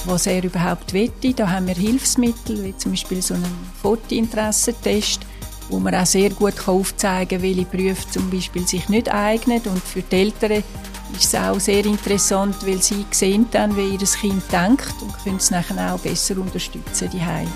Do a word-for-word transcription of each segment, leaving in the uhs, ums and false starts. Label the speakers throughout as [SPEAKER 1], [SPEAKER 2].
[SPEAKER 1] was er überhaupt wette. Da haben wir Hilfsmittel, wie zum Beispiel so einen Fotointeressentest, wo man auch sehr gut aufzeigen kann, welche Berufe zum Beispiel sich nicht eignen. Und für die Eltern ist es auch sehr interessant, weil sie sehen dann, wie ihr Kind denkt und können es nachher auch besser unterstützen zu Hause.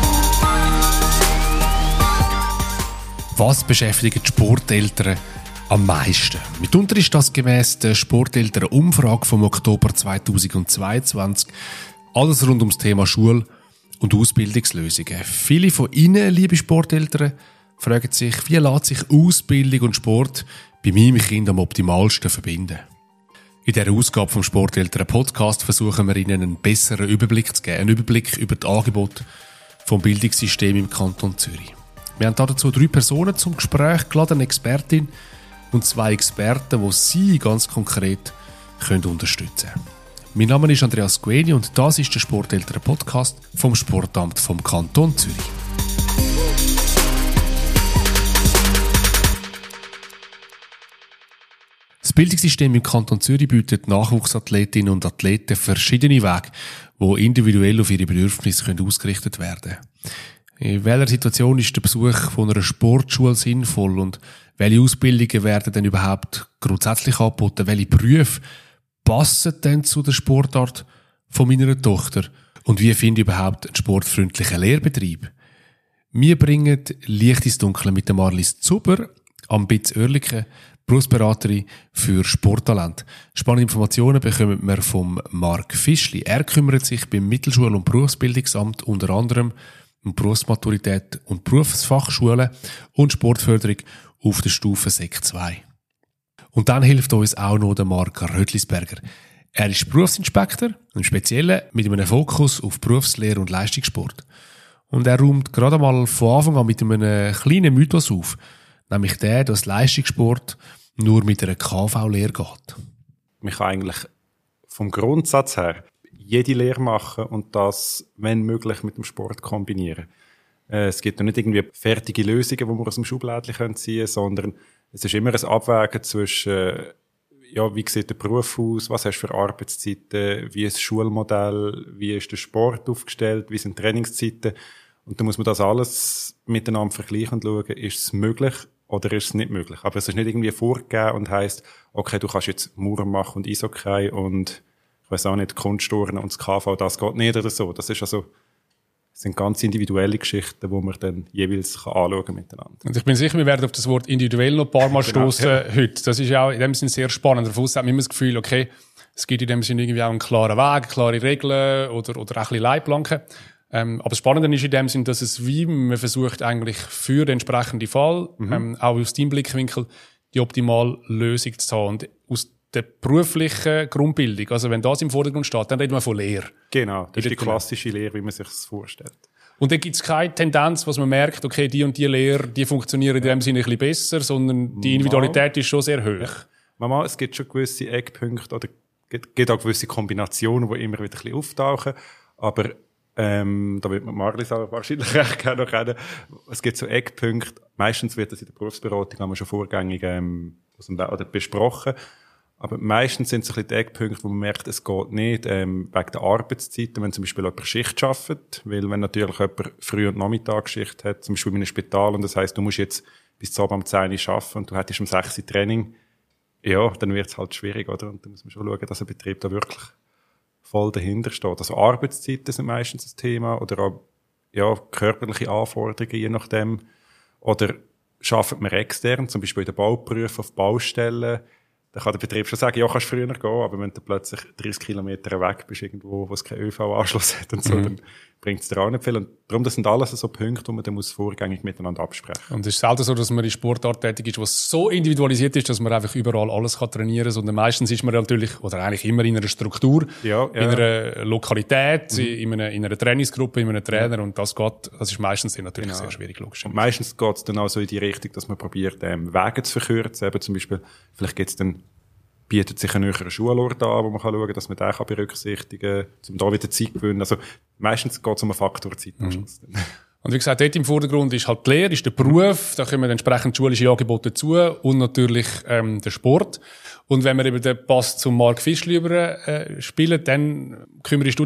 [SPEAKER 2] Was beschäftigt die Sporteltern am meisten? Mitunter ist das gemäss der Sporteltern-Umfrage vom Oktober zweitausendzweiundzwanzig alles rund ums Thema Schule und Ausbildungslösungen. Viele von Ihnen, liebe Sporteltern, fragen sich, wie lässt sich Ausbildung und Sport bei meinem Kind am optimalsten verbinden? In dieser Ausgabe vom Sporteltern-Podcast versuchen wir Ihnen einen besseren Überblick zu geben, einen Überblick über das Angebot vom Bildungssystem im Kanton Zürich. Wir haben dazu drei Personen zum Gespräch geladen, eine Expertin und zwei Experten, die Sie ganz konkret können unterstützen können. Mein Name ist Andreas Gueni und das ist der Sporteltern-Podcast vom Sportamt vom Kanton Zürich. Das Bildungssystem im Kanton Zürich bietet Nachwuchsathletinnen und Athleten verschiedene Wege, die individuell auf ihre Bedürfnisse ausgerichtet werden können. In welcher Situation ist der Besuch von einer Sportschule sinnvoll und welche Ausbildungen werden denn überhaupt grundsätzlich angeboten? Welche Berufe passen denn zu der Sportart von meiner Tochter? Und wie finde ich überhaupt einen sportfreundlichen Lehrbetrieb? Wir bringen Licht ins Dunkle mit der Marlies Zuber, am B I Z Oerlikon, Berufsberaterin für Sporttalent. Spannende Informationen bekommen wir vom Marc Fischli. Er kümmert sich beim Mittelschul- und Berufsbildungsamt unter anderem um Berufsmaturität und Berufsfachschulen und Sportförderung auf der Stufe Sek zwei. Und dann hilft uns auch noch der Marc Rödlisberger. Er ist Berufsinspektor, im Speziellen mit einem Fokus auf Berufslehre und Leistungssport. Und er räumt gerade mal von Anfang an mit einem kleinen Mythos auf, nämlich der, dass Leistungssport nur mit einer K V-Lehre geht.
[SPEAKER 3] Man kann eigentlich vom Grundsatz her jede Lehre machen und das, wenn möglich, mit dem Sport kombinieren. Äh, es gibt noch nicht irgendwie fertige Lösungen, die man aus dem Schublädchen ziehen können, sondern es ist immer ein Abwägen zwischen, äh, ja, wie sieht der Beruf aus, was hast du für Arbeitszeiten, wie ist das Schulmodell, wie ist der Sport aufgestellt, wie sind Trainingszeiten. Und da muss man das alles miteinander vergleichen und schauen, ist es möglich oder ist es nicht möglich. Aber es ist nicht irgendwie vorgegeben und heisst, okay, du kannst jetzt Mauer machen und Eishockey und ich weiss auch nicht, Kunstturnen und das K V, das geht nicht oder so. Das ist also, das sind ganz individuelle Geschichten, die man dann jeweils anschauen kann miteinander.
[SPEAKER 4] Und ich bin sicher, wir werden auf das Wort individuell noch ein paar Mal
[SPEAKER 3] genau,
[SPEAKER 4] stoßen
[SPEAKER 3] ja.
[SPEAKER 4] heute. Das ist ja auch in dem Sinne sehr spannend. Auf uns hat man immer das Gefühl, okay, es gibt in dem Sinne irgendwie auch einen klaren Weg, klare Regeln oder, oder auch ein bisschen Leitplanken. Ähm, aber das Spannende ist in dem Sinne, dass es wie, man versucht eigentlich für den entsprechenden Fall, mhm. ähm, auch aus deinem Blickwinkel, die optimale Lösung zu haben. Und aus der beruflichen Grundbildung, also wenn das im Vordergrund steht, dann reden wir von Lehre.
[SPEAKER 3] Genau, das ist die klassische Lehre, wie man sich das vorstellt.
[SPEAKER 4] Und da gibt es keine Tendenz, was man merkt, okay, die und die Lehre, die funktionieren in dem Sinne ein bisschen besser, sondern die Individualität
[SPEAKER 3] Mal.
[SPEAKER 4] ist schon sehr hoch.
[SPEAKER 3] Ja. Manchmal, es gibt schon gewisse Eckpunkte oder es gibt auch gewisse Kombinationen, die immer wieder ein bisschen auftauchen, aber ähm, da wird man Marlies auch wahrscheinlich recht gerne noch kennen. Es gibt so Eckpunkte, meistens wird das in der Berufsberatung haben wir schon vorgängig ähm, aus dem, oder besprochen. Aber meistens sind es ein bisschen die Eckpunkte, wo man merkt, es geht nicht, ähm, wegen der Arbeitszeiten, wenn zum Beispiel jemand Schicht arbeitet, weil wenn natürlich jemand Früh- und Nachmittagsschicht hat, zum Beispiel in einem Spital, und das heisst, du musst jetzt bis zum Abend um zehn Uhr arbeiten und du hättest um sechs Uhr Training, ja, dann wird es halt schwierig, oder? Und da muss man schon schauen, dass ein Betrieb da wirklich voll dahinter steht. Also Arbeitszeiten sind meistens das Thema, oder auch, ja, körperliche Anforderungen, je nachdem. Oder arbeitet man extern, zum Beispiel in den Bauberufen auf Baustellen. Da kann der Betrieb schon sagen, ja, kannst früher gehen, aber wenn du plötzlich dreißig Kilometer weg bist, irgendwo, wo es keinen ÖV-Anschluss hat und so, mhm. dann bringt es dir auch nicht viel. Und darum, das sind alles so Punkte, die man dann muss vorgängig miteinander absprechen.
[SPEAKER 4] Und es ist selten so, dass man in Sportart tätig ist, was so individualisiert ist, dass man einfach überall alles kann trainieren kann, sondern meistens ist man natürlich, oder eigentlich immer in einer Struktur,
[SPEAKER 3] ja, ja.
[SPEAKER 4] in einer Lokalität,
[SPEAKER 3] mhm.
[SPEAKER 4] in, einer, in einer Trainingsgruppe, in einem Trainer, ja. und das geht, das ist meistens natürlich genau. sehr schwierig, logisch.
[SPEAKER 3] Und meistens geht es dann auch so in die Richtung, dass man probiert, ähm, Wege zu verkürzen, eben zum Beispiel, vielleicht gibt es dann bietet sich ein höherer Schulort an, wo man kann schauen kann, dass man den berücksichtigen kann, um da wieder Zeit zu gewinnen. Also meistens geht es um einen Faktor Zeit. Mhm.
[SPEAKER 4] Und wie gesagt, dort im Vordergrund ist halt die Lehre, ist der Beruf, da kommen entsprechend schulische Angebote dazu und natürlich ähm, der Sport. Und wenn wir eben den Pass zum Marc Fischli über äh, spielen, dann kümmerst du dich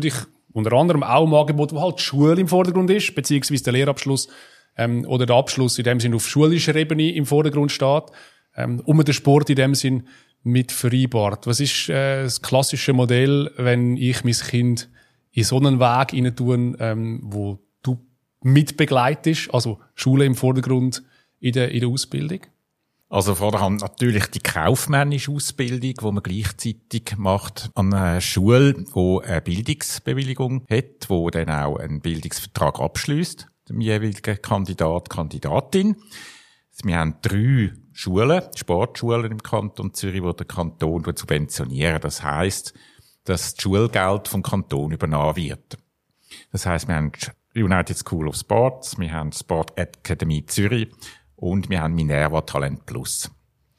[SPEAKER 4] unter anderem auch im Angebot, wo halt die Schule im Vordergrund ist, beziehungsweise der Lehrabschluss ähm, oder der Abschluss in dem Sinn auf schulischer Ebene im Vordergrund steht, ähm, und man den Sport in dem Sinn mit vereinbart. Was ist äh, das klassische Modell, wenn ich mein Kind in so einen Weg hinein tue, ähm, wo du mitbegleitest, also Schule im Vordergrund in der, in der Ausbildung?
[SPEAKER 5] Also vorderhand natürlich die kaufmännische Ausbildung, die man gleichzeitig macht an einer Schule, die eine Bildungsbewilligung hat, wo dann auch einen Bildungsvertrag abschließt, dem jeweiligen Kandidat, Kandidatin. Wir haben drei Schulen, Sportschulen im Kanton Zürich, die der Kanton subventionieren. Das heisst, dass das Schulgeld vom Kanton übernommen wird. Das heisst, wir haben die United School of Sports, wir haben Sport Academy Zürich, und wir haben Minerva Talent Plus.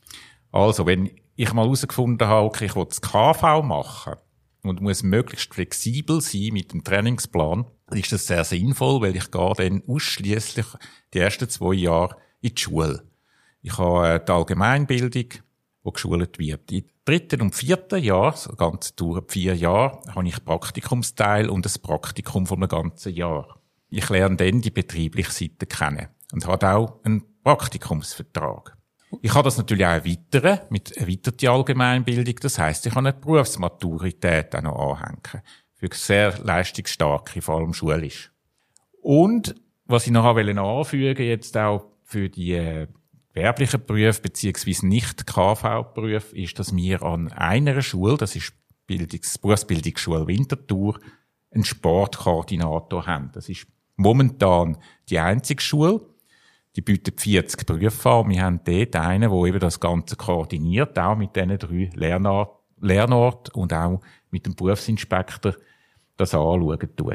[SPEAKER 5] Also, wenn ich mal herausgefunden habe, okay, ich will das K V machen und muss möglichst flexibel sein mit dem Trainingsplan, dann ist das sehr sinnvoll, weil ich gehe dann ausschliesslich die ersten zwei Jahre in die Schule. Ich habe die Allgemeinbildung, die geschult wird. Im dritten und vierten Jahr, so ganz durch vier Jahre, habe ich Praktikumsteil und ein Praktikum von einem ganzen Jahr. Ich lerne dann die betriebliche Seite kennen und habe auch einen Praktikumsvertrag. Ich habe das natürlich auch erweitern, mit erweiterter Allgemeinbildung. Das heisst, ich kann eine Berufsmaturität auch noch anhängen. Für sehr leistungsstarke, vor allem schulisch. Und, was ich noch anfügen jetzt auch für die äh, gewerblichen Berufe, beziehungsweise nicht K V-Berufe, ist, dass wir an einer Schule, das ist Bildungs-, Berufsbildungsschule Winterthur, einen Sportkoordinator haben. Das ist momentan die einzige Schule. Die bietet vierzig Berufe an. Wir haben dort einen, der eben das Ganze koordiniert, auch mit diesen drei Lernort, Lernort und auch mit dem Berufsinspektor das anschauen tut.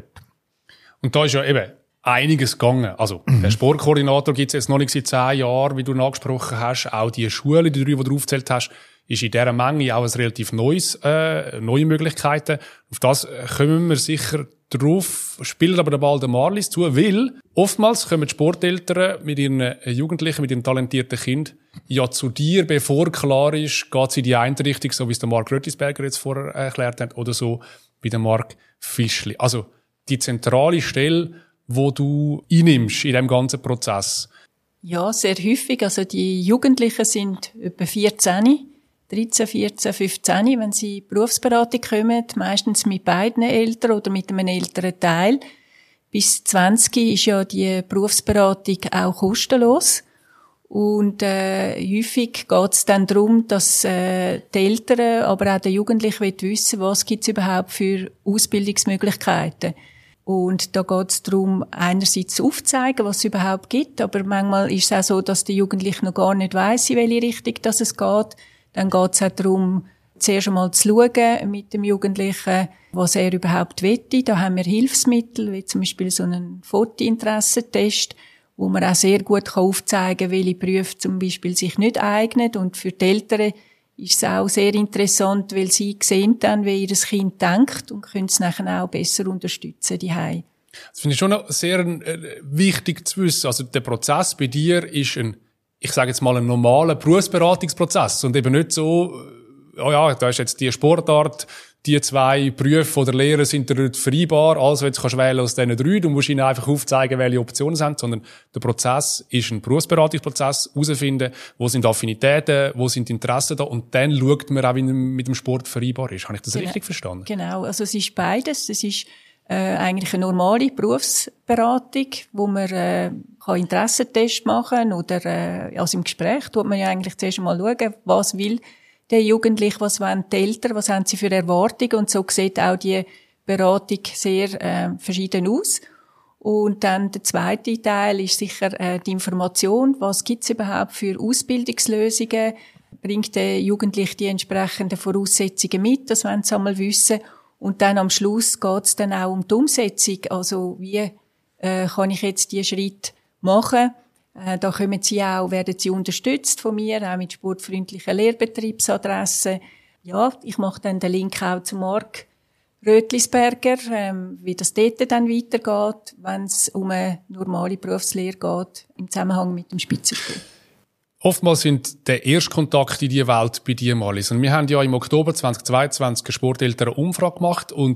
[SPEAKER 4] Und da ist ja eben einiges gegangen. Also, mhm. der Sportkoordinator gibt es jetzt noch nicht seit zehn Jahren, wie du ihn angesprochen hast. Auch die Schule, die drei, die du aufgezählt hast, ist in dieser Menge auch ein relativ neues, äh, neue Möglichkeiten. Auf das kommen wir sicher drauf, spielt aber der Ball der Marlies zu, weil oftmals kommen die Sporteltern mit ihren Jugendlichen, mit ihren talentierten Kind ja zu dir, bevor klar ist, geht es in die eine Richtung, so wie es der Marc Rötlisberger jetzt vorher erklärt hat, oder so wie der Marc Fischli. Also die zentrale Stelle, wo du einnimmst in dem ganzen Prozess.
[SPEAKER 1] Ja, sehr häufig. Also die Jugendlichen sind etwa vierzehn, dreizehn, vierzehn, fünfzehn, wenn sie in die Berufsberatung kommen, meistens mit beiden Eltern oder mit einem älteren Teil. Bis zwanzig ist ja die Berufsberatung auch kostenlos. Und äh, häufig geht es dann darum, dass äh, die Eltern, aber auch der Jugendliche wissen, was gibt es überhaupt für Ausbildungsmöglichkeiten. Und da geht es darum, einerseits aufzuzeigen, was es überhaupt gibt, aber manchmal ist es auch so, dass der Jugendliche noch gar nicht weiss, in welche Richtung dass es geht. Dann geht es auch darum, zuerst einmal zu schauen mit dem Jugendlichen, was er überhaupt will. Da haben wir Hilfsmittel, wie zum Beispiel so einen Fotointeressentest, wo man auch sehr gut aufzeigen kann, welche Berufe zum Beispiel sich nicht eignen. Und für die Eltern ist es auch sehr interessant, weil sie sehen dann, wie ihr Kind denkt und können es nachher auch besser unterstützen daheim.
[SPEAKER 4] Das finde ich schon noch sehr äh, wichtig zu wissen. Also der Prozess bei dir ist ein, ich sage jetzt mal, ein normaler Berufsberatungsprozess und eben nicht so, oh ja, da ist jetzt die Sportart, die zwei Berufe oder Lehrer sind dort vereinbar, also jetzt kannst du wählen aus diesen drei, du musst ihnen einfach aufzeigen, welche Optionen es haben, sondern der Prozess ist ein Berufsberatungsprozess, herausfinden, wo sind Affinitäten, wo sind Interessen da und dann schaut man auch, wie man mit dem Sport vereinbar ist. Habe ich das genau richtig verstanden? Genau,
[SPEAKER 1] also es ist beides, es ist äh, eigentlich eine normale Berufsberatung, wo man äh, kann Interessentest machen oder äh, also im Gespräch tut man ja eigentlich zuerst mal schauen, was will der Jugendliche, was wollen die Eltern, was haben sie für Erwartungen und so sieht auch die Beratung sehr äh, verschieden aus. Und dann der zweite Teil ist sicher äh, die Information, was gibt's überhaupt für Ausbildungslösungen, bringt der Jugendliche die entsprechenden Voraussetzungen mit, das wollen sie einmal wissen. Und dann am Schluss geht's dann auch um die Umsetzung, also wie äh, kann ich jetzt diesen Schritt machen. Da kommen sie auch, werden sie unterstützt von mir, auch mit sportfreundlichen Lehrbetriebsadressen. Ja, ich mache dann den Link auch zu Marc Rötlisberger, ähm, wie das dort dann weitergeht, wenn es um eine normale Berufslehre geht, im Zusammenhang mit dem Spitzensport.
[SPEAKER 4] Oftmals sind der Erstkontakt in diese Welt bei dir, Marlies. Und wir haben ja im Oktober zweitausendzweiundzwanzig eine Sporteltern-Umfrage gemacht und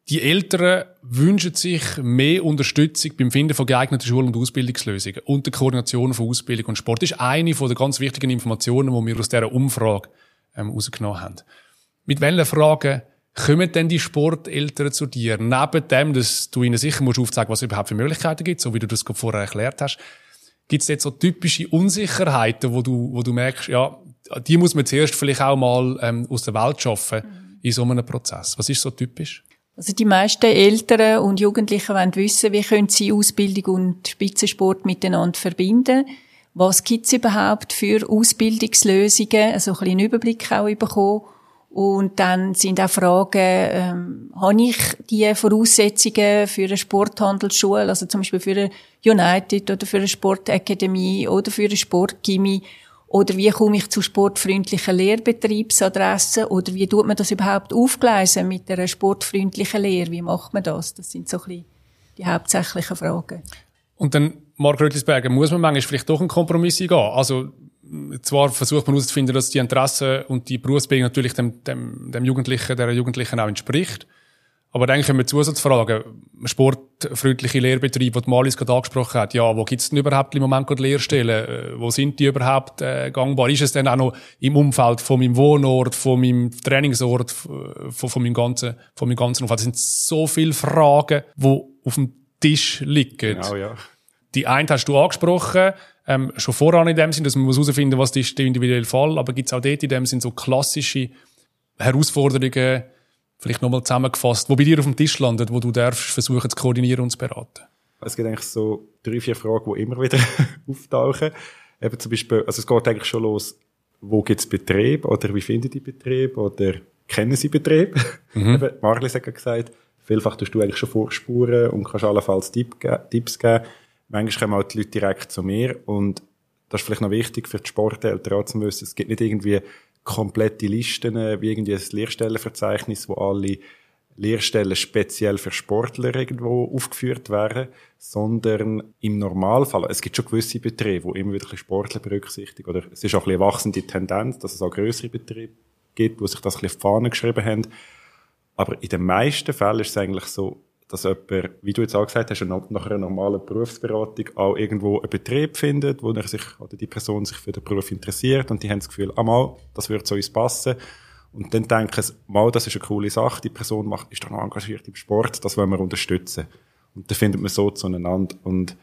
[SPEAKER 4] Die Eltern wünschen sich mehr Unterstützung beim Finden von geeigneten Schul- und Ausbildungslösungen und der Koordination von Ausbildung und Sport. Das ist eine der ganz wichtigen Informationen, die wir aus dieser Umfrage ähm, herausgenommen haben. Mit welchen Fragen kommen denn die Sporteltern zu dir? Neben dem, dass du ihnen sicher musst aufzeigen, was es überhaupt für Möglichkeiten gibt, so wie du das vorher erklärt hast, gibt es jetzt so typische Unsicherheiten, wo du, wo du merkst, ja, die muss man zuerst vielleicht auch mal ähm, aus der Welt schaffen mhm. in so einem Prozess. Was ist so typisch?
[SPEAKER 1] Also die meisten Eltern und Jugendlichen wollen wissen, wie können sie Ausbildung und Spitzensport miteinander verbinden. Was gibt es überhaupt für Ausbildungslösungen? Also ein bisschen einen Überblick auch bekommen. Und dann sind auch Fragen, ähm, habe ich die Voraussetzungen für eine Sporthandelsschule, also zum Beispiel für eine United oder für eine Sportakademie oder für eine Sportgymnasium? Oder wie komme ich zu sportfreundlichen Lehrbetriebsadressen? Oder wie tut man das überhaupt aufgleisen mit einer sportfreundlichen Lehre? Wie macht man das? Das sind so ein bisschen die hauptsächlichen Fragen.
[SPEAKER 4] Und dann, Marc Rötlisberger, muss man manchmal vielleicht doch einen Kompromiss eingehen? Also, zwar versucht man herauszufinden, dass die Interessen und die Berufsbildung natürlich dem, dem, dem Jugendlichen, der Jugendlichen auch entspricht. Aber dann kommen wir Zusatzfragen. Sportfreundliche Lehrbetriebe, die Marlies gerade angesprochen hat. Ja, wo gibt es denn überhaupt im Moment gerade Lehrstellen? Äh, wo sind die überhaupt äh, gangbar? Ist es denn auch noch im Umfeld von meinem Wohnort, von meinem Trainingsort, von, von meinem ganzen, von meinem ganzen Umfeld? Das sind so viele Fragen, die auf dem Tisch liegen.
[SPEAKER 3] Genau, ja.
[SPEAKER 4] Die eine hast du angesprochen, ähm, schon voran in dem Sinn, dass man muss herausfinden, was ist der individuelle Fall, aber gibt es auch dort in dem Sinn so klassische Herausforderungen, vielleicht nochmal zusammengefasst, wo bei dir auf dem Tisch landet, wo du darfst versuchen zu koordinieren und zu beraten?
[SPEAKER 3] Es gibt eigentlich so drei, vier Fragen, die immer wieder auftauchen. Eben zum Beispiel, also es geht eigentlich schon los, wo gibt es Betrieb oder wie finden die Betrieb oder kennen sie Betrieb? Mhm. Eben, Marlies hat gesagt, vielfach tust du eigentlich schon vorspuren und kannst allenfalls Tipp ge- Tipps geben. Manchmal kommen auch die Leute direkt zu mir und das ist vielleicht noch wichtig für die Sporteltern auch zu wissen, es gibt nicht irgendwie komplette Listen, wie irgendwie ein Lehrstellenverzeichnis, wo alle Lehrstellen speziell für Sportler irgendwo aufgeführt werden, sondern im Normalfall, es gibt schon gewisse Betriebe, wo immer wieder ein bisschen Sportler berücksichtigen, oder es ist auch ein bisschen wachsende Tendenz, dass es auch grössere Betriebe gibt, wo sich das ein bisschen auf die Fahne geschrieben haben. Aber in den meisten Fällen ist es eigentlich so, dass jemand, wie du jetzt auch gesagt hast, nach einer normalen Berufsberatung auch irgendwo einen Betrieb findet, wo er sich, oder die Person sich für den Beruf interessiert und die haben das Gefühl, ah mal, das würde zu uns passen. Und dann denken sie, mal, das ist eine coole Sache, die Person macht, ist doch noch engagiert im Sport, das wollen wir unterstützen. Und dann findet man so zueinander. Und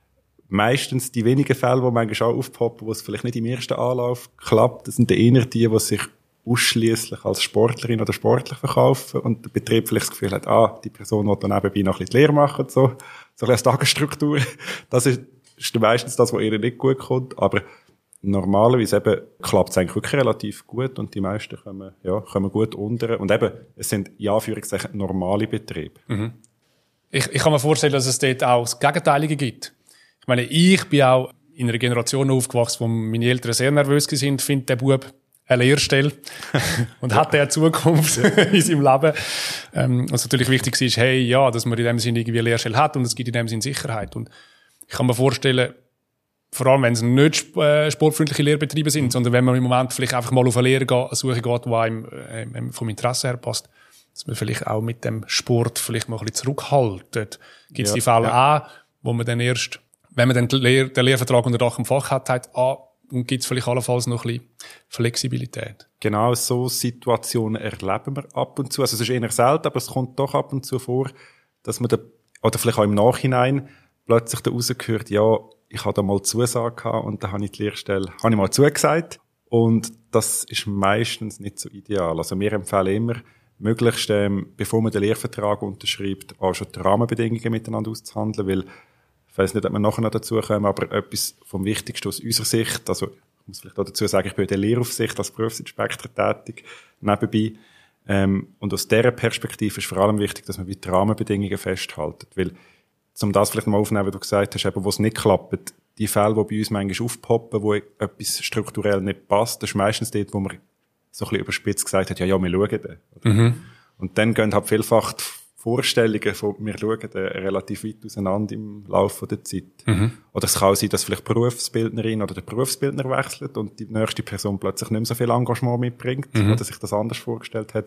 [SPEAKER 3] meistens die wenigen Fälle, die manchmal auch aufpoppen, wo es vielleicht nicht im ersten Anlauf klappt, das sind eher die, die sich ausschliesslich als Sportlerin oder Sportler verkaufen und der Betrieb vielleicht das Gefühl hat, ah, die Person will dann nebenbei noch ein bisschen die Lehre machen, so, so eine Tagesstruktur. Das ist, ist meistens das, was ihnen nicht gut kommt, aber normalerweise eben klappt es eigentlich wirklich relativ gut und die meisten kommen, ja, kommen gut unter und eben, es sind, in Anführungszeichen, normale Betriebe.
[SPEAKER 4] Mhm. Ich, ich kann mir vorstellen, dass es dort auch das Gegenteilige gibt. Ich meine, ich bin auch in einer Generation aufgewachsen, wo meine Eltern sehr nervös sind, findet der Bub eine Lehrstelle und hat eine Zukunft in seinem Leben. Ähm, was natürlich wichtig ist, hey, ja, dass man in dem Sinne irgendwie eine Lehrstelle hat und es gibt in dem Sinne Sicherheit. Und ich kann mir vorstellen, vor allem wenn es nicht sportfreundliche Lehrbetriebe sind, sondern wenn man im Moment vielleicht einfach mal auf eine Lehrsuche geht, die einem äh, vom Interesse her passt, dass man vielleicht auch mit dem Sport vielleicht mal ein bisschen zurückhaltet. Gibt es ja, die Fälle ja. auch, wo man dann erst, wenn man dann den, Lehr- den Lehrvertrag unter Dach im Fach hat, hat ah, und gibt es vielleicht allenfalls noch ein bisschen Flexibilität?
[SPEAKER 3] Genau, so Situationen erleben wir ab und zu. Also es ist eher selten, aber es kommt doch ab und zu vor, dass man da, oder vielleicht auch im Nachhinein plötzlich da rausgehört, ja, ich habe da mal Zusage gehabt und da habe ich die Lehrstelle, habe ich mal zugesagt. Und das ist meistens nicht so ideal. Also wir empfehlen immer, möglichst, ähm, bevor man den Lehrvertrag unterschreibt, auch schon die Rahmenbedingungen miteinander auszuhandeln, weil ich weiss nicht, ob wir nachher noch dazu kommen, aber etwas vom Wichtigsten aus unserer Sicht, also ich muss vielleicht auch dazu sagen, ich bin in der Lehraufsicht als Berufsinspektor tätig, nebenbei. Ähm, und aus dieser Perspektive ist vor allem wichtig, dass man die Rahmenbedingungen festhalten. Weil, um das vielleicht mal aufzunehmen, was du gesagt hast, eben, wo es nicht klappt, die Fälle, die bei uns manchmal aufpoppen, wo etwas strukturell nicht passt, das ist meistens dort, wo man so ein bisschen überspitzt gesagt hat, ja, ja, wir schauen dann. Mhm. Und dann gehen halt vielfach die Vorstellungen von, wir schauen dann relativ weit auseinander im Laufe der Zeit. Mhm. Oder es kann auch sein, dass vielleicht die Berufsbildnerin oder der Berufsbildner wechselt und die nächste Person plötzlich nicht mehr so viel Engagement mitbringt, mhm. oder sich das anders vorgestellt hat.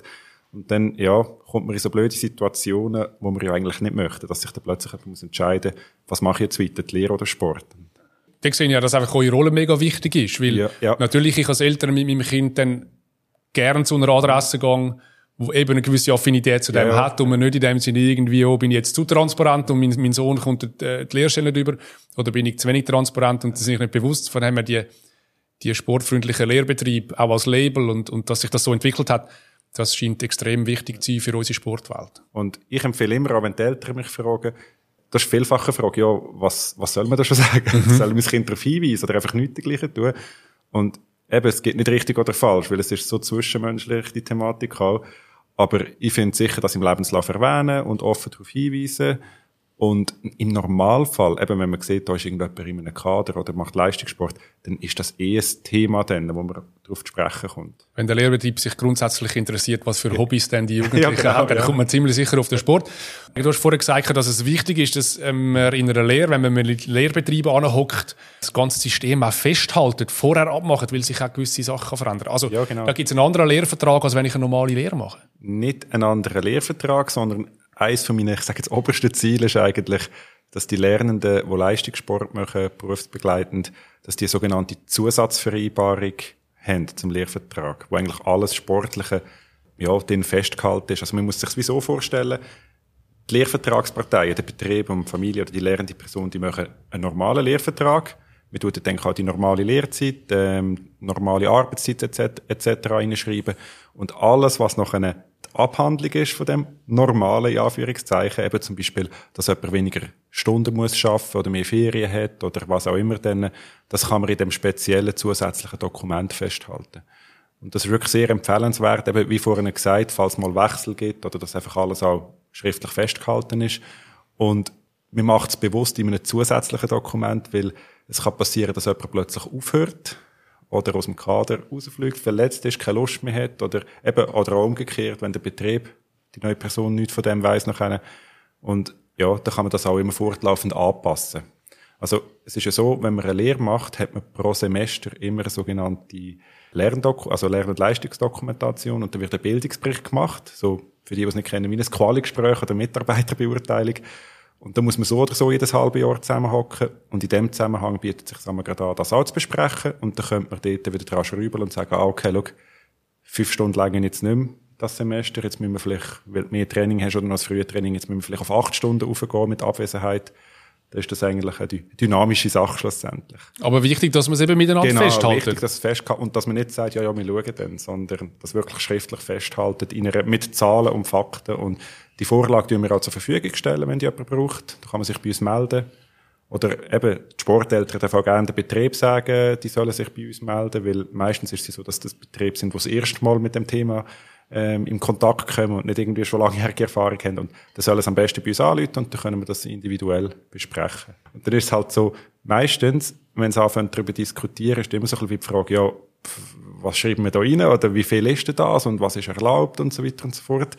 [SPEAKER 3] Und dann, ja, kommt man in so blöde Situationen, wo man ja eigentlich nicht möchte, dass sich dann plötzlich jemand muss entscheiden, was mache ich jetzt weiter, die Lehre oder Sport.
[SPEAKER 4] Ich sehe ja, dass einfach eure Rolle mega wichtig ist, weil
[SPEAKER 3] ja, ja.
[SPEAKER 4] natürlich ich als Eltern mit meinem Kind dann gerne zu einer Adresse gehe, wo eben eine gewisse Affinität zu dem
[SPEAKER 3] ja, ja.
[SPEAKER 4] hat und man nicht in dem Sinne irgendwie, oh, bin ich jetzt zu transparent und mein, mein Sohn kommt die, die Lehrstelle nicht über, oder bin ich zu wenig transparent und das ist nicht bewusst, von dem her die, die sportfreundliche Lehrbetrieb auch als Label und, und dass sich das so entwickelt hat, das scheint extrem wichtig zu sein für unsere Sportwelt.
[SPEAKER 3] Und ich empfehle immer, auch wenn die Eltern mich fragen, das ist vielfach eine Frage, ja, was, was soll man da schon sagen? Mhm. Soll man das Kind darauf hinweisen oder einfach nichts dergleichen tun? Und eben, es geht nicht richtig oder falsch, weil es ist so zwischenmenschlich, die Thematik auch. Aber ich finde sicher, dass im Lebenslauf erwähnen und offen darauf hinweisen. Und im Normalfall, eben wenn man sieht, da ist irgendjemand in einem Kader oder macht Leistungssport, dann ist das eh ein Thema dann, wo man darauf zu sprechen kommt.
[SPEAKER 4] Wenn der Lehrbetrieb sich grundsätzlich interessiert, was für Hobbys denn die Jugendlichen
[SPEAKER 3] ja, genau,
[SPEAKER 4] haben, dann
[SPEAKER 3] ja.
[SPEAKER 4] kommt man ziemlich sicher auf den Sport. Du hast vorher gesagt, dass es wichtig ist, dass man in einer Lehre, wenn man mit Lehrbetrieben anhockt, das ganze System auch festhaltet, vorher abmacht, weil sich auch gewisse Sachen verändern. Also
[SPEAKER 3] ja, genau.
[SPEAKER 4] Da gibt es einen anderen Lehrvertrag, als wenn ich eine normale Lehre mache.
[SPEAKER 3] Nicht einen anderen Lehrvertrag, sondern eines von meinen, ich sage jetzt, obersten Zielen ist eigentlich, dass die Lernenden, die Leistungssport machen, berufsbegleitend, dass die sogenannte Zusatzvereinbarung haben zum Lehrvertrag, wo eigentlich alles Sportliche, ja, drin festgehalten ist. Also man muss sich das so vorstellen, die Lehrvertragsparteien, der Betrieb und die Familie oder die lehrende Person, die machen einen normalen Lehrvertrag. Wir tun dann auch die normale Lehrzeit, ähm, normale Arbeitszeit et cetera reinschreiben. Und alles, was noch eine Abhandlung ist von dem normalen, in Anführungszeichen, eben zum Beispiel, dass jemand weniger Stunden muss schaffen oder mehr Ferien hat oder was auch immer, dann, das kann man in dem speziellen zusätzlichen Dokument festhalten. Und das ist wirklich sehr empfehlenswert, eben wie vorhin gesagt, falls mal Wechsel gibt oder dass einfach alles auch schriftlich festgehalten ist. Und man macht es bewusst in einem zusätzlichen Dokument, weil es kann passieren, dass jemand plötzlich aufhört oder aus dem Kader rausfliegt, verletzt ist, keine Lust mehr hat oder eben, oder auch umgekehrt, wenn der Betrieb, die neue Person nichts von dem weiss noch kennen. Und ja, da kann man das auch immer fortlaufend anpassen. Also, es ist ja so, wenn man eine Lehre macht, hat man pro Semester immer eine sogenannte Lerndoku, also Lern- und Leistungsdokumentation und da wird ein Bildungsbericht gemacht, so für die, die es nicht kennen, wie ein Quali-Gespräch oder Mitarbeiterbeurteilung. Und da muss man so oder so jedes halbe Jahr zusammenhocken. Und in dem Zusammenhang bietet sich sagen wir gerade an, das auch zu besprechen. Und dann könnte man dort wieder dran schrauben und sagen, ah, okay, schau, fünf Stunden lang jetzt nicht mehr das Semester. Jetzt müssen wir vielleicht, weil du mehr Training hast oder noch das frühe Training, jetzt müssen wir vielleicht auf acht Stunden raufgehen mit Abwesenheit. Da ist das eigentlich eine dynamische Sache schlussendlich.
[SPEAKER 4] Aber wichtig, dass man es eben miteinander
[SPEAKER 3] genau,
[SPEAKER 4] festhaltet.
[SPEAKER 3] Wichtig, dass es festhalten und dass man nicht sagt, ja, ja, wir schauen dann, sondern das wirklich schriftlich festhalten, in einer, mit Zahlen und Fakten. Und die Vorlage tun wir auch zur Verfügung stellen, wenn die jemand braucht. Da kann man sich bei uns melden. Oder eben, die Sporteltern dürfen auch gerne den Betrieb sagen, die sollen sich bei uns melden, weil meistens ist es so, dass das Betriebe sind, die das erste Mal mit dem Thema ähm, in Kontakt kommen und nicht irgendwie schon langjährige Erfahrung haben. Und dann sollen sie am besten bei uns anrufen und dann können wir das individuell besprechen. Und dann ist es halt so, meistens, wenn sie anfangen darüber diskutieren, ist immer so ein bisschen die Frage, ja, was schreiben wir da rein oder wie viel ist denn das und was ist erlaubt und so weiter und so fort.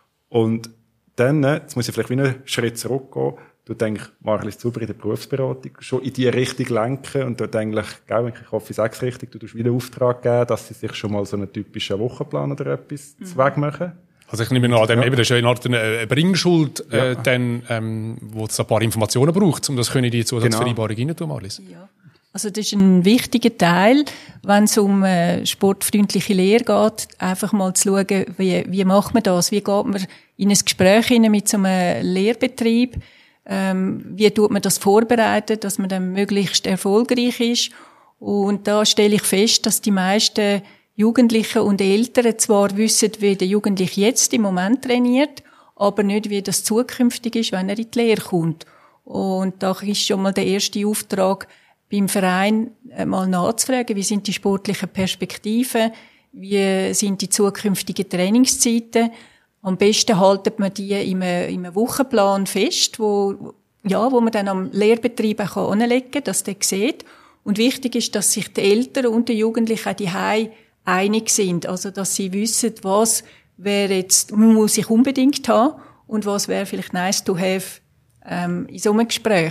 [SPEAKER 3] Und dann, jetzt muss ich vielleicht wieder einen Schritt zurückgehen, du denkst, Marlies Zuber in der Berufsberatung schon in die Richtung lenken und dort eigentlich, gell, ich hoffe, ich sage es richtig, du tust wieder einen Auftrag geben, dass sie sich schon mal so einen typischen Wochenplan oder etwas mhm. zweck machen.
[SPEAKER 4] Also ich nehme an, dem, ja. eben, das ist ja eine Art eine Bringschuld, ja. äh, dann, ähm, wo es ein paar Informationen braucht, um das können die Zusatzvereinbarung genau. rein tun, Marlies. Ja.
[SPEAKER 1] Also das ist ein wichtiger Teil, wenn es um äh, sportfreundliche Lehre geht, einfach mal zu schauen, wie, wie macht man das, wie geht man in ein Gespräch hinein mit so einem Lehrbetrieb, ähm, wie tut man das vorbereiten, dass man dann möglichst erfolgreich ist. Und da stelle ich fest, dass die meisten Jugendlichen und Eltern zwar wissen, wie der Jugendliche jetzt im Moment trainiert, aber nicht, wie das zukünftig ist, wenn er in die Lehre kommt. Und da ist schon mal der erste Auftrag, beim Verein mal nachzufragen, wie sind die sportlichen Perspektiven, wie sind die zukünftigen Trainingszeiten. Am besten haltet man die in einem, in einem Wochenplan fest, wo, ja, wo man dann am Lehrbetrieb auch anlegen kann, dass der sieht. Und wichtig ist, dass sich die Eltern und die Jugendlichen auch die Hause einig sind. Also, dass sie wissen, was wäre jetzt, man muss sich unbedingt haben und was wäre vielleicht nice to have, ähm, in so einem Gespräch.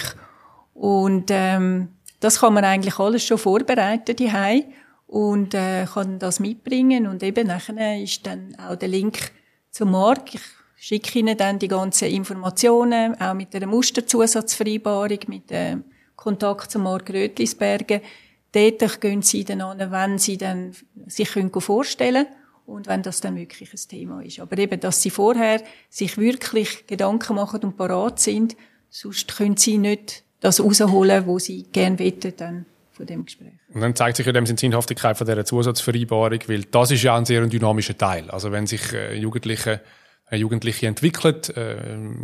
[SPEAKER 1] Und, ähm, das kann man eigentlich alles schon vorbereiten, die Hause, und, äh, kann das mitbringen. Und eben nachher ist dann auch der Link zum Markt. Ich schicke ihnen dann die ganzen Informationen, auch mit einer Musterzusatzvereinbarung, mit dem Kontakt zum Markt Rötlisbergen. Dort gehen sie dann an, wenn sie dann sich vorstellen können und wenn das dann wirklich ein Thema ist. Aber eben, dass sie vorher sich wirklich Gedanken machen und parat sind, sonst können sie nicht das rausholen, was sie gerne wollen, dann von dem Gespräch.
[SPEAKER 4] Und dann zeigt sich ja dem die Sinnhaftigkeit von dieser Zusatzvereinbarung, weil das ist ja ein sehr dynamischer Teil. Also wenn sich äh, Jugendliche, äh, Jugendliche entwickelt, äh,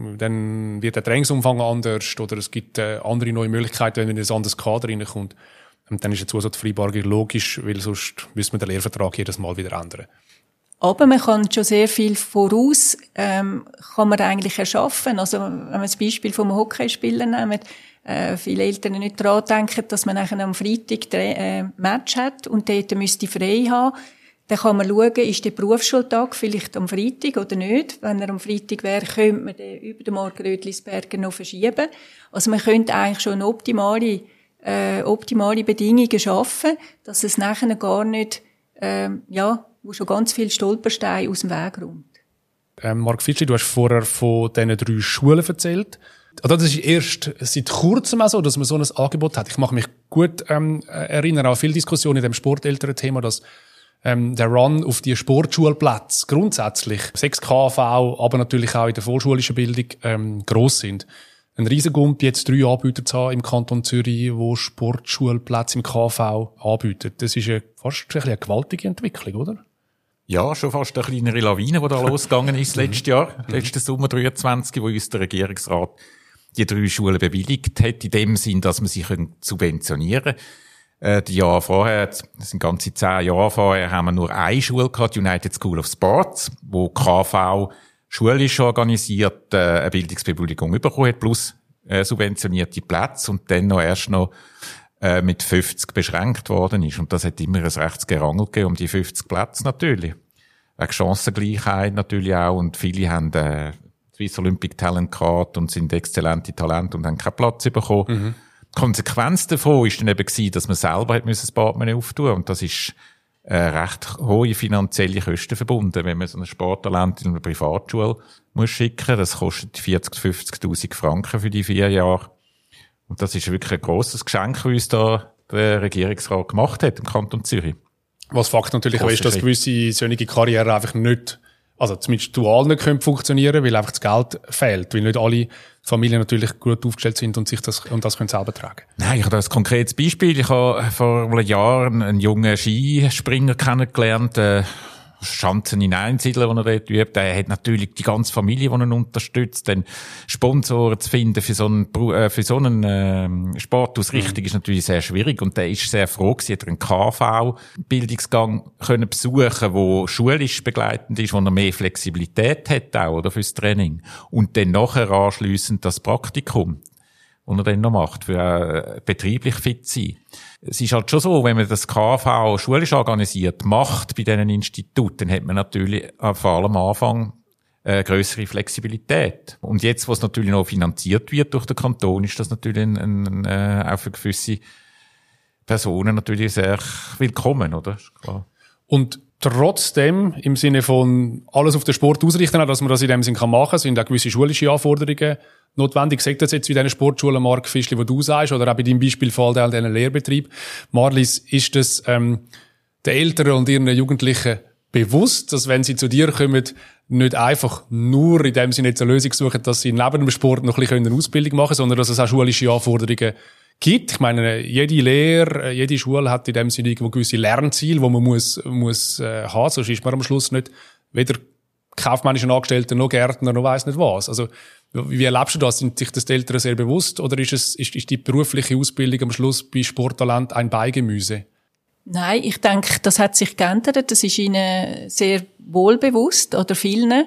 [SPEAKER 4] dann wird der Trainingsumfang anders oder es gibt äh, andere neue Möglichkeiten, wenn in ein anderes Kader reinkommt. Und dann ist eine Zusatzvereinbarung logisch, weil sonst müsste man den Lehrvertrag jedes Mal wieder ändern.
[SPEAKER 1] Aber man kann schon sehr viel voraus, ähm, kann man eigentlich erschaffen. Also, wenn wir das Beispiel vom Hockeyspielen nehmen, äh, viele Eltern nicht daran denken, dass man nachher am Freitag ein äh, Match hat und dort müsste frei haben. Dann kann man schauen, ist der Berufsschultag vielleicht am Freitag oder nicht. Wenn er am Freitag wäre, könnte man den über den Markt Rötlisberger noch verschieben. Also, man könnte eigentlich schon optimale Äh, optimale Bedingungen schaffen, dass es nachher gar nicht, ähm, ja, wo schon ganz viel Stolpersteine aus dem Weg räumt.
[SPEAKER 4] Ähm, Marc Fitschli, du hast vorher von diesen drei Schulen erzählt. Also das ist erst seit kurzem auch so, dass man so ein Angebot hat. Ich mache mich gut ähm, erinnern an viele Diskussionen in dem Sporteltern-Thema, dass ähm, der Run auf die Sportschulplätze grundsätzlich sechs K V, aber natürlich auch in der vorschulischen Bildung ähm, gross sind. Ein Riesengump, jetzt drei Anbieter zu haben im Kanton Zürich, die Sportschulplätze im K V anbieten. Das ist eine, fast ein eine gewaltige Entwicklung, oder?
[SPEAKER 5] Ja, schon fast eine kleinere Lawine, die da losgegangen ist letztes Jahr, letzten Sommer dreiundzwanzig, wo uns der Regierungsrat die drei Schulen bewilligt hat, in dem Sinn, dass man sie subventionieren kann. Äh, die Jahre vorher, das sind ganze zehn Jahre vorher, haben wir nur eine Schule gehabt, die United School of Sports, wo K V schulisch organisiert äh, eine Bildungsbewilligung bekommen hat, plus äh, subventionierte Plätze und dann noch erst noch äh, mit fünfzig beschränkt worden ist. Und das hat immer ein rechtes Gerangel gegeben um die fünfzig Plätze natürlich. Wegen Chancengleichheit natürlich auch. Und viele haben äh, Swiss Olympic Talent Card und sind exzellente Talente und haben keinen Platz bekommen. Mhm. Die Konsequenz davon ist dann eben gewesen, dass man selber hat müssen das Portemonnaie auftun. Und das ist Äh, recht hohe finanzielle Kosten verbunden, wenn man so ein Sporttalent in eine Privatschule muss schicken. Das kostet vierzig, fünfzigtausend Franken für die vier Jahre. Und das ist wirklich ein grosses Geschenk, das uns da der Regierungsrat gemacht hat im Kanton Zürich.
[SPEAKER 4] Was Fakt natürlich auch ist, dass gewisse solche Karrieren einfach nicht, also zumindest dual nicht können funktionieren, weil einfach das Geld fehlt, weil nicht alle Familien natürlich gut aufgestellt sind und sich das, und das können selber tragen.
[SPEAKER 5] Nein, ich habe da ein konkretes Beispiel. Ich habe vor einem Jahr einen jungen Skispringer kennengelernt, äh, Schanzen in Einsiedler, den er dort übt. Er hat natürlich die ganze Familie, die ihn unterstützt. Denn Sponsoren zu finden für so einen, äh, für so einen äh, Sportausrichtung mhm. ist natürlich sehr schwierig. Und der ist sehr froh gewesen, hat er einen K V-Bildungsgang können besuchen, wo schulisch begleitend ist, wo er mehr Flexibilität hat auch, oder, fürs Training. Und dann nachher anschliessend das Praktikum, das er dann noch macht, für äh, betrieblich fit sein. Es ist halt schon so, wenn man das K V schulisch organisiert macht bei diesen Instituten, dann hat man natürlich vor allem am Anfang äh, grössere Flexibilität. Und jetzt, wo es natürlich noch finanziert wird durch den Kanton, ist das natürlich ein, ein, äh, auch für gewisse Personen natürlich sehr willkommen, oder? Klar.
[SPEAKER 4] Und trotzdem, im Sinne von alles auf den Sport ausrichten, dass man das in dem Sinn machen kann, sind auch gewisse schulische Anforderungen notwendig. Sagt das jetzt wie deine Sportschulen, Marc Fischli, wo du sagst, oder auch bei deinem Beispielfall der diesen Lehrbetrieb. Marlies, ist das ähm, den Eltern und ihren Jugendlichen bewusst, dass wenn sie zu dir kommen, nicht einfach nur in dem Sinne jetzt eine Lösung suchen, dass sie neben dem Sport noch ein bisschen eine Ausbildung machen können, sondern dass es auch schulische Anforderungen gibt? Ich meine, jede Lehre, jede Schule hat in dem Sinne irgendwo gewisse Lernziele, die man muss, muss äh, haben, sonst ist man am Schluss nicht weder kaufmännischen Angestellter noch Gärtner noch weiss nicht was. Also, wie erlebst du das? Sind sich das die Eltern sehr bewusst oder ist es, ist, ist die berufliche Ausbildung am Schluss bei Sporttalent ein Beigemüse?
[SPEAKER 1] Nein, ich denke, das hat sich geändert. Das ist ihnen sehr wohl bewusst, oder vielen.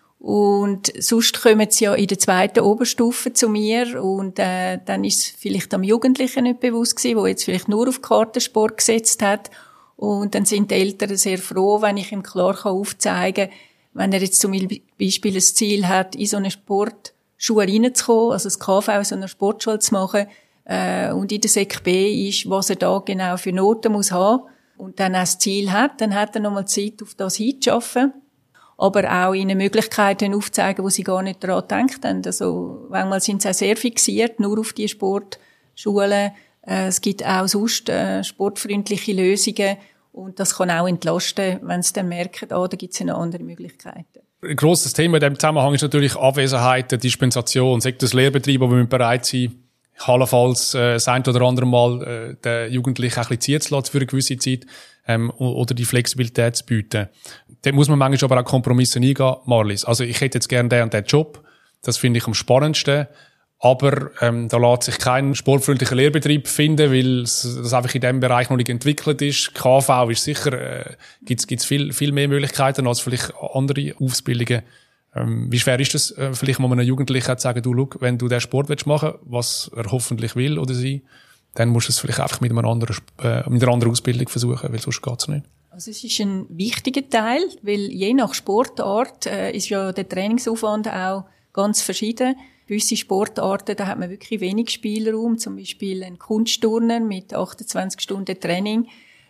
[SPEAKER 1] Und sonst kommen sie ja in der zweiten Oberstufe zu mir und äh, dann ist es vielleicht am Jugendlichen nicht bewusst gewesen, der jetzt vielleicht nur auf Kartensport gesetzt hat. Und dann sind die Eltern sehr froh, wenn ich ihm klar aufzeigen kann, wenn er jetzt zum Beispiel ein Ziel hat, in so eine Sportschule reinzukommen, also das K V in so einer Sportschule zu machen, äh, und in der Sek B ist, was er da genau für Noten muss haben, und dann auch das Ziel hat, dann hat er nochmal Zeit, auf das hinzuschaffen. aber auch ihnen Möglichkeiten aufzeigen, wo sie gar nicht daran gedacht haben. Also, manchmal sind sie auch sehr fixiert, nur auf die Sportschulen. Äh, es gibt auch sonst äh, sportfreundliche Lösungen und das kann auch entlasten, wenn sie dann merken, ah, da gibt es noch andere Möglichkeiten.
[SPEAKER 4] Ein grosses Thema in diesem Zusammenhang ist natürlich Abwesenheit der Dispensation. Sagt das Lehrbetrieb, aber wir bereit sein, allenfalls äh, das ein oder andere Mal äh, den Jugendlichen ein bisschen ziehen zu lassen für eine gewisse Zeit ähm, oder die Flexibilität zu bieten. Da muss man manchmal aber auch Kompromisse eingehen, Marlies. Also ich hätte jetzt gerne den und den Job, das finde ich am spannendsten, aber ähm, da lässt sich kein sportfreundlicher Lehrbetrieb finden, weil das einfach in diesem Bereich noch nicht entwickelt ist. K V ist sicher, äh, gibt's gibt's viel viel mehr Möglichkeiten als vielleicht andere Ausbildungen. Ähm, wie schwer ist das, äh, vielleicht mal einem Jugendlichen zu sagen, du, schau, wenn du den Sport willst machen, was er hoffentlich will oder sie, dann musst du es vielleicht einfach mit einem anderen, äh, mit einer anderen Ausbildung versuchen, weil sonst geht's nicht.
[SPEAKER 1] Also es ist ein wichtiger Teil, weil je nach Sportart äh, ist ja der Trainingsaufwand auch ganz verschieden. Gewisse Sportarten, da hat man wirklich wenig Spielraum, zum Beispiel ein Kunstturner mit achtundzwanzig Stunden Training.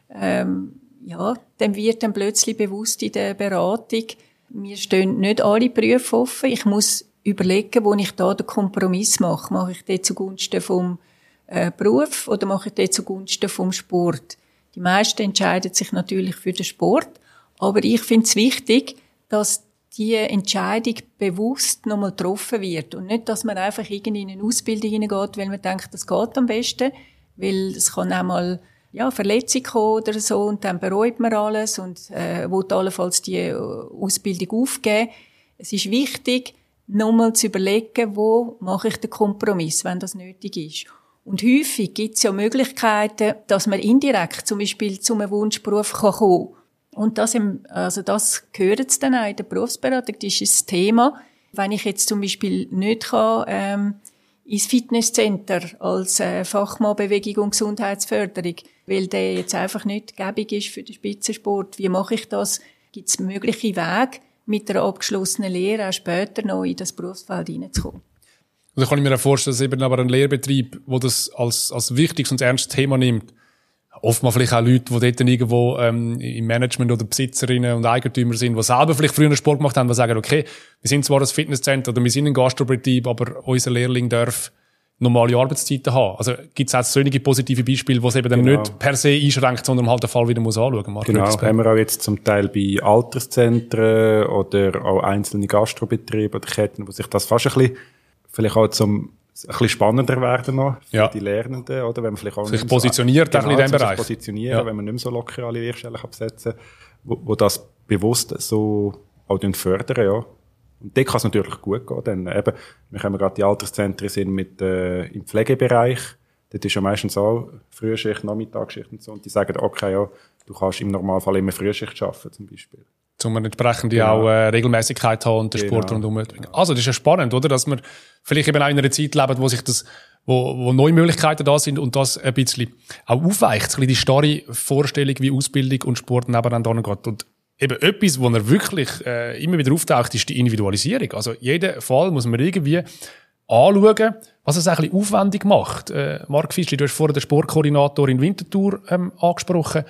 [SPEAKER 1] Ähm, ja, dem wird dann plötzlich bewusst in der Beratung, mir stehen nicht alle Berufe offen. Ich muss überlegen, wo ich da den Kompromiss mache. Mache ich den zugunsten vom äh, Beruf oder mache ich den zugunsten vom Sport? Die meisten entscheiden sich natürlich für den Sport, aber ich finde es wichtig, dass die Entscheidung bewusst nochmal getroffen wird und nicht, dass man einfach irgendwie in eine Ausbildung hineingeht, weil man denkt, das geht am besten, weil es kann auch mal ja, Verletzung kommen oder so und dann bereut man alles und äh, will allenfalls die Ausbildung aufgeben. Es ist wichtig, nochmal zu überlegen, wo mache ich den Kompromiss, wenn das nötig ist. Und häufig gibt es ja Möglichkeiten, dass man indirekt zum Beispiel zu einem Wunschberuf kann kommen kann. Und das, im, also das gehört jetzt dann auch in der Berufsberatung, das ist ein Thema. Wenn ich jetzt zum Beispiel nicht kann, ähm, ins Fitnesscenter als äh, Fachmann Bewegung und Gesundheitsförderung, weil der jetzt einfach nicht gäbig ist für den Spitzensport. Wie mache ich das? Gibt es mögliche Wege, mit einer abgeschlossenen Lehre auch später noch in das Berufsfeld hineinzukommen?
[SPEAKER 4] Also kann ich mir auch vorstellen, dass eben aber ein Lehrbetrieb, der das als, als wichtiges und ernstes Thema nimmt, oftmals vielleicht auch Leute, die dort irgendwo ähm, im Management oder Besitzerinnen und Eigentümer sind, die selber vielleicht früher einen Sport gemacht haben, die sagen, okay, wir sind zwar ein Fitnesscenter oder wir sind ein Gastrobetrieb, aber unser Lehrling darf normale Arbeitszeiten haben. Also gibt es auch solche positive Beispiele, wo es eben dann genau. nicht per se einschränkt, sondern halt den Fall wieder muss anschauen muss.
[SPEAKER 3] Genau, haben wir auch jetzt zum Teil bei Alterszentren oder auch einzelne Gastrobetriebe oder Ketten, wo sich das fast ein bisschen, vielleicht auch zum ein bisschen spannender werden noch für ja. die Lernenden, oder? Wenn man vielleicht auch
[SPEAKER 4] sich positioniert
[SPEAKER 3] so, genau,
[SPEAKER 4] in diesem Bereich.
[SPEAKER 3] Sich positionieren, ja. wenn man nicht mehr so locker alle Lehrstellen kann besetzen kann, wo, wo das bewusst so auch fördern, ja. Und dort kann es natürlich gut gehen, denn eben, wir haben gerade die Alterszentren sind mit, äh, im Pflegebereich, dort ist ja meistens auch Frühschicht, Nachmittagsschicht und so, und die sagen, okay, ja, du kannst im Normalfall immer Frühschicht arbeiten, zum Beispiel.
[SPEAKER 4] Um eine entsprechende genau. auch äh, Regelmäßigkeit haben und den genau. Sport rundherum. Genau. Also das ist ja spannend, oder? Dass man vielleicht eben auch in einer Zeit lebt, wo sich das, wo, wo neue Möglichkeiten da sind und das ein bisschen auch aufweicht, ein bisschen die starre Vorstellung, wie Ausbildung und Sport nebeneinander geht. Und eben etwas, wo er wirklich äh, immer wieder auftaucht, ist die Individualisierung. Also jeden Fall muss man irgendwie anschauen, was es ein bisschen aufwendig macht. Äh, Marc Fischli, du hast vorher den Sportkoordinator in Winterthur ähm, angesprochen.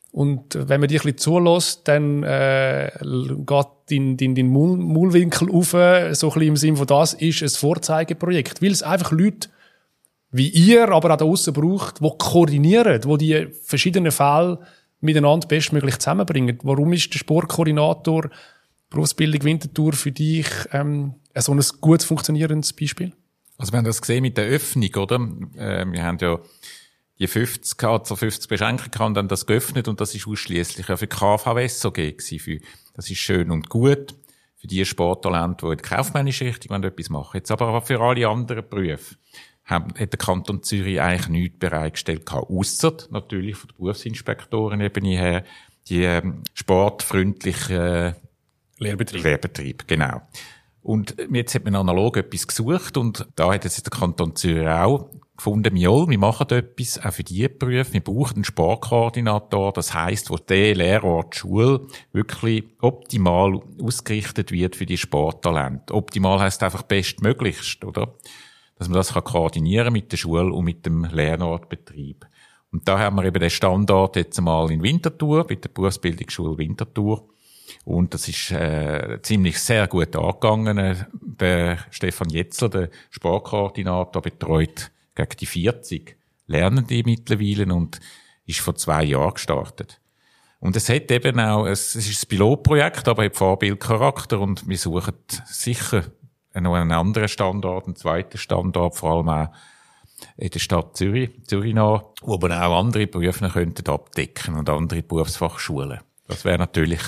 [SPEAKER 4] Und wenn man dich ein bisschen zulässt, dann äh, geht dein, dein, dein Maul, Maulwinkel auf, so ein bisschen im Sinne von das ist ein Vorzeigeprojekt. Weil es einfach Leute wie ihr, aber auch da aussen braucht, die koordinieren, die die verschiedenen Fälle miteinander bestmöglich zusammenbringen. Warum ist der Sportkoordinator Berufsbildung Winterthur für dich ähm, so ein gut funktionierendes Beispiel?
[SPEAKER 5] Also wir haben das gesehen mit der Öffnung, oder? Äh, wir haben ja die fünfzig, also fünfzig Beschränkungen haben dann das geöffnet und das ist ausschliesslich ja für K V S O G gewesen. Das ist schön und gut für die Sporttalente, die in der kaufmännischen Richtung etwas machen. Jetzt aber auch für alle anderen Berufe hat der Kanton Zürich eigentlich nichts bereitgestellt gehabt, ausser natürlich von der Berufsinspektorenebene her die ähm, sportfreundlichen äh,
[SPEAKER 4] Lehrbetrieb.
[SPEAKER 5] Lehrbetrieb, genau. Und jetzt hat man analog etwas gesucht und da hat jetzt der Kanton Zürich auch gefunden, wir, wir machen etwas auch für diese Berufe. Wir brauchen einen Sportkoordinator. Das heisst, wo der Lehrort Schule wirklich optimal ausgerichtet wird für die Sporttalente. Optimal heisst einfach bestmöglichst, oder? Dass man das kann koordinieren mit der Schule und mit dem Lernortbetrieb. Und da haben wir eben den Standort jetzt mal in Winterthur, bei der Berufsbildungsschule Winterthur. Und das ist äh, ziemlich sehr gut angegangen. Der Stefan Jetzler, der Sportkoordinator, betreut gegen die vierzig Lernende mittlerweile und ist vor zwei Jahren gestartet. Und es hat eben auch, es ist ein Pilotprojekt, aber hat Vorbildcharakter und wir suchen sicher noch einen anderen Standort, einen zweiten Standort, vor allem auch in der Stadt Zürich, Zürich nach, wo man auch andere Berufe könnten abdecken und andere Berufsfachschulen. Das wäre natürlich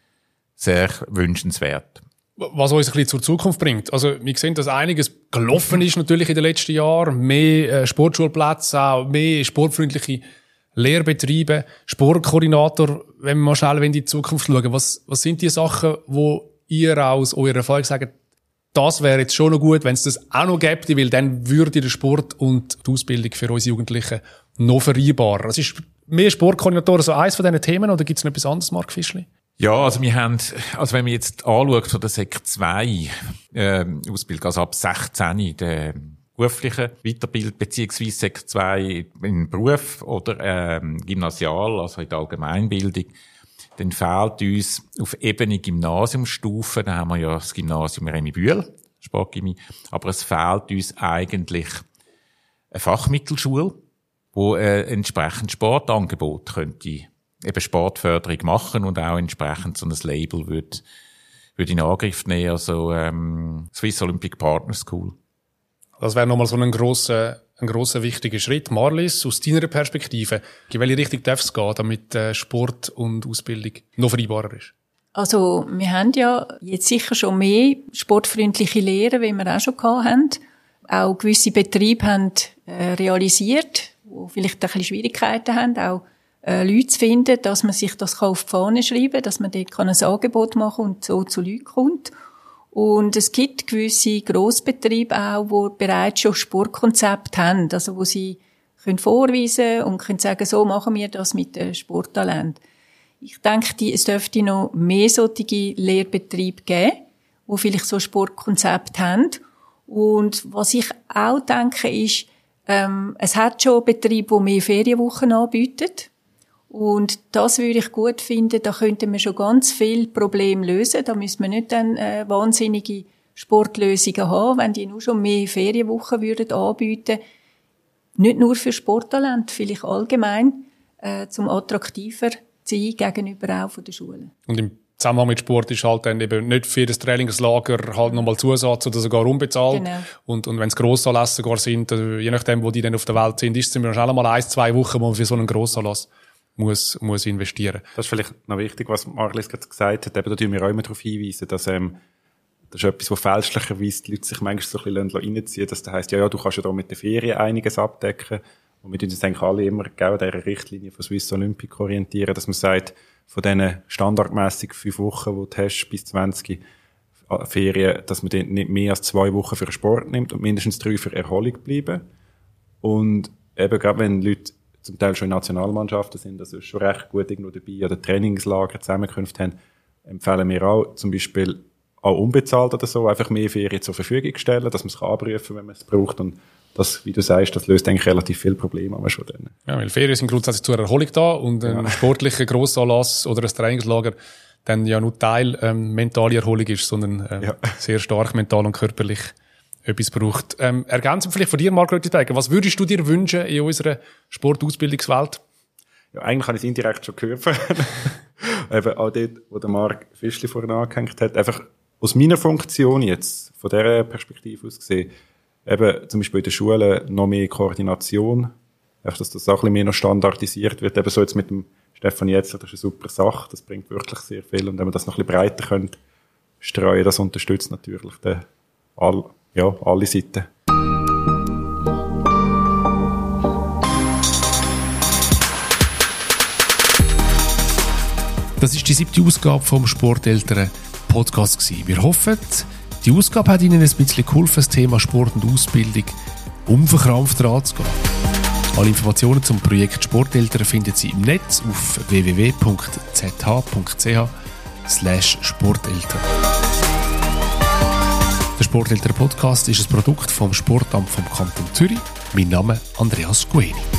[SPEAKER 5] sehr wünschenswert.
[SPEAKER 4] Was uns ein bisschen zur Zukunft bringt. Also, wir sehen, dass einiges gelaufen ist natürlich in den letzten Jahren. Mehr Sportschulplätze, auch mehr sportfreundliche Lehrbetriebe, Sportkoordinator. Wenn wir mal schnell in die Zukunft schauen, was, was sind die Sachen, wo ihr aus eurer Erfahrung sagt, das wäre jetzt schon noch gut, wenn es das auch noch gäbe, weil dann würde der Sport und die Ausbildung für unsere Jugendlichen noch vereinbarer. Das ist mehr Sportkoordinatoren so eins von diesen Themen, oder gibt es noch etwas anderes, Marc Fischli?
[SPEAKER 5] Ja, also wir haben, also wenn man jetzt anschaut von der Sek zwei äh, Ausbildung, also ab sechzehn, der beruflichen Weiterbildung, beziehungsweise Sek zwei im Beruf oder ähm, Gymnasial, also in der Allgemeinbildung, dann fehlt uns auf Ebene Gymnasiumsstufe, da haben wir ja das Gymnasium Remi Bühl, Sportgymnasium, aber es fehlt uns eigentlich eine Fachmittelschule, wo äh, entsprechend Sportangebot könnte eben Sportförderung machen und auch entsprechend so ein Label würde, würde in Angriff nehmen, also ähm, Swiss Olympic Partner School.
[SPEAKER 4] Das wäre nochmal so ein grosser, ein grosser wichtiger Schritt. Marlies, aus deiner Perspektive, in welche Richtung darf es gehen, damit äh, Sport und Ausbildung noch vereinbarer ist?
[SPEAKER 1] Also, wir haben ja jetzt sicher schon mehr sportfreundliche Lehrer, wie wir auch schon gehabt haben. Auch gewisse Betriebe haben äh, realisiert, die vielleicht ein bisschen Schwierigkeiten haben, auch äh, Leute zu finden, dass man sich das auf die Fahne schreiben kann, dass man dort ein Angebot machen kann und so zu Leuten kommt. Und es gibt gewisse Grossbetriebe auch, die bereits schon Sportkonzepte haben, also wo sie können vorweisen und können sagen, so machen wir das mit dem Sporttalent. Ich denke, die, es dürfte noch mehr solche Lehrbetriebe geben, die vielleicht so Sportkonzepte haben. Und was ich auch denke, ist, ähm, es hat schon Betriebe, die mehr Ferienwochen anbieten. Und das würde ich gut finden, da könnten wir schon ganz viele Probleme lösen. Da müssen wir nicht dann äh, wahnsinnige Sportlösungen haben, wenn die nur schon mehr Ferienwochen würden anbieten. Nicht nur für Sporttalent, vielleicht allgemein, äh, zum attraktiver zu sein gegenüber auch von den Schulen.
[SPEAKER 4] Und im Zusammenhang mit Sport ist halt dann eben nicht für das Trainingslager halt nochmal Zusatz oder sogar unbezahlt. Genau. Und, und wenn es Grossanlässe sogar sind, je nachdem, wo die dann auf der Welt sind, ist es mir schnell mal ein, zwei Wochen, wo man für so einen Grossanlass muss, muss investieren.
[SPEAKER 3] Das ist vielleicht noch wichtig, was Marlies gerade gesagt hat. Eben, da tun wir auch immer darauf hinweisen, dass, ähm, das ist etwas, wo fälschlicherweise die Leute sich manchmal so ein bisschen reinziehen lassen. Das heisst, ja, ja, du kannst ja da mit der Ferien einiges abdecken. Und wir tun uns eigentlich alle immer genau an dieser Richtlinie von Swiss Olympic orientieren, dass man sagt, von diesen standardmässig fünf Wochen, die du hast, bis zwanzig Ferien, dass man nicht mehr als zwei Wochen für den Sport nimmt und mindestens drei für Erholung bleiben. Und eben gerade wenn Leute zum Teil schon in Nationalmannschaften sind, also schon recht gut irgendwo dabei, oder Trainingslager, Zusammenkünfte haben, empfehlen wir auch zum Beispiel auch unbezahlt oder so, einfach mehr Ferien zur Verfügung stellen, dass man es abrufen kann, wenn man es braucht. Und das, wie du sagst, das löst eigentlich relativ viele Probleme aber schon dann.
[SPEAKER 4] Ja, weil Ferien sind grundsätzlich zur Erholung da und ein ja. sportlicher Grossanlass oder ein Trainingslager dann ja nur Teil ähm, mentale Erholung ist, sondern ähm, ja. sehr stark mental und körperlich etwas braucht. Ähm, ergänzend vielleicht von dir, Marc Röttisberger, was würdest du dir wünschen in unserer Sportausbildungswelt?
[SPEAKER 3] Ja, eigentlich habe ich es indirekt schon gehört. Eben auch dort, wo der Marc Fischli vorhin angehängt hat. Einfach aus meiner Funktion jetzt, von dieser Perspektive aus gesehen, eben zum Beispiel in den Schulen noch mehr Koordination, einfach, dass das auch ein bisschen mehr noch standardisiert wird. Eben so jetzt mit dem Stefan Jetzler, das ist eine super Sache, das bringt wirklich sehr viel. Und wenn wir das noch ein bisschen breiter können, streuen, das unterstützt natürlich den, all, ja, alle Seiten.
[SPEAKER 2] Das ist die siebte Ausgabe vom Sporteltern Podcast gewesen. Wir hoffen, die Ausgabe hat Ihnen ein bisschen geholfen, das Thema Sport und Ausbildung unverkrampft anzugehen. Alle Informationen zum Projekt Sporteltern finden Sie im Netz auf w w w punkt z h punkt c h slash sporteltern. Der Sporteltern Podcast ist ein Produkt vom Sportamt vom Kanton Zürich. Mein Name ist Andreas Gueni.